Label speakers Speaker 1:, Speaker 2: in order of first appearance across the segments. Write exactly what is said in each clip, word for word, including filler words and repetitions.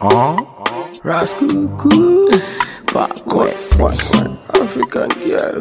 Speaker 1: Uh,
Speaker 2: Rascal, cool. Fuck, what, what, what? African girl.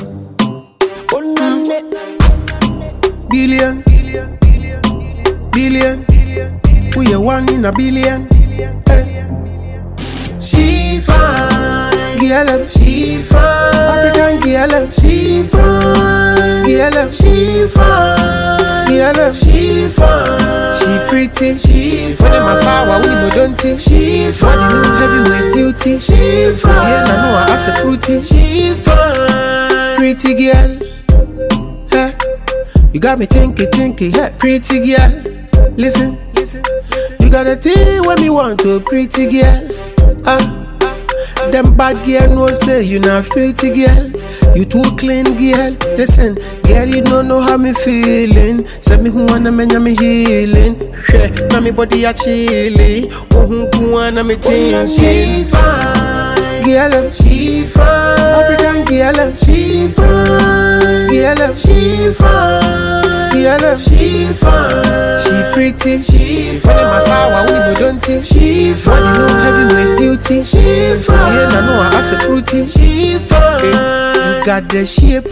Speaker 2: Billion, billion, we are one in a billion. Hey. She fine, girl, she fine. African girl, she fine, girl, she fine, girl, she fine. She pretty, she fine. For the Masawa, we know don't think she fine. For the new heavyweight duty, she fine. Yeah, I know I ask a fruity, she fine. Pretty girl, hey. You got me thinking, thinking, hey, pretty girl. Listen, listen, listen. You got a thing when me want to, pretty girl. Ah, them bad girl no say you not pretty girl. You too clean girl. Listen, girl you don't know how me feeling. Say me who wanna me me healing. She, now me body a chilly. Oh who who wanna me think she fine. Girl, she fine. African girl, she fine. Girl, she fine. Girl, she fine. She pretty, she fine. For the Masawa, we know don't think she fine. For the new heavyweight duty, she fine. Yeah, I know I ask a fruity, she fine. Hey, you got the shape,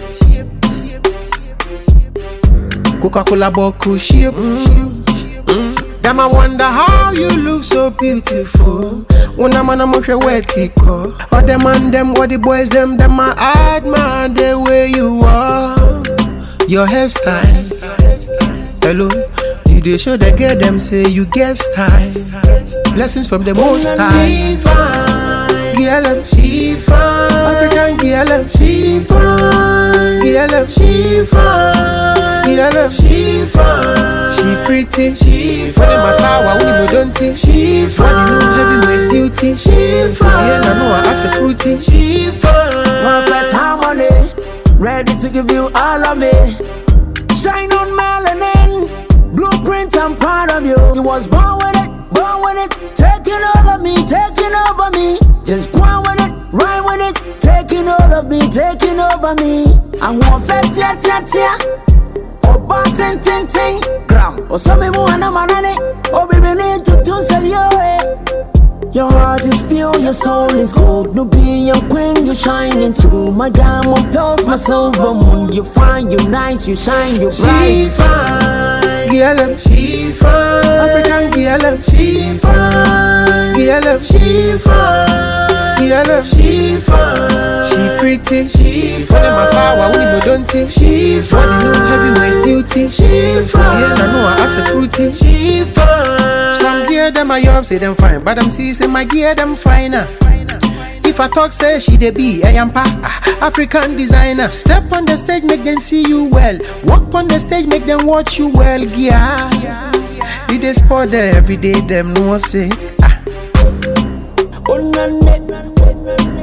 Speaker 2: Coca-Cola bottle shape. Mm. Mm. Damn, I wonder how you look so beautiful. When I'm on a motion wetico. All them and them, all the boys, them, them, I admire the way you are. Your hairstyle, hello. You dey show the girl them say you get style. Blessings from the Most High. She fine, girl, she fine. African girl, she fine. Girl, she fine. Girl, she fine. She pretty, she fine. For the Masawa, we know don't think she fine. For the new heavyweight duty, she fine. Yeah, I know I ask a fruity, she fine.
Speaker 3: Perfect harmony. Ready to give you all of me. Shine on melanin. Blueprint, I'm proud of you. You was born with it, born with it. Taking all of me, taking over me. Just go on with it, ride with it. Taking all of me, taking over me. I want fat tia tia tia. Oh, but ten ten ten. Gram. Oh, some me more na manane. Oh, baby, need to do say yo. Your heart is pure, your soul is gold. No be your queen, you're shining through. My diamond pearls, my silver moon. You fine, you nice, you shine, you bright.
Speaker 2: She fine, girl, she fine. African girl, she fine. Girl, she fine. Girl, she fine. She pretty, she fine. For the Masawa, we know don't think she fine. For the new heavyweight duty, she fine. Yeah, I know I ask a fruity, she fine. Some gear them I young say them fine, but them see say my gear them finer. If I talk say she dey be I am pa African designer. Step on the stage make them see you well. Walk on the stage make them watch you well. Yeah, you dey sport there every day them no say ah.
Speaker 3: Oh,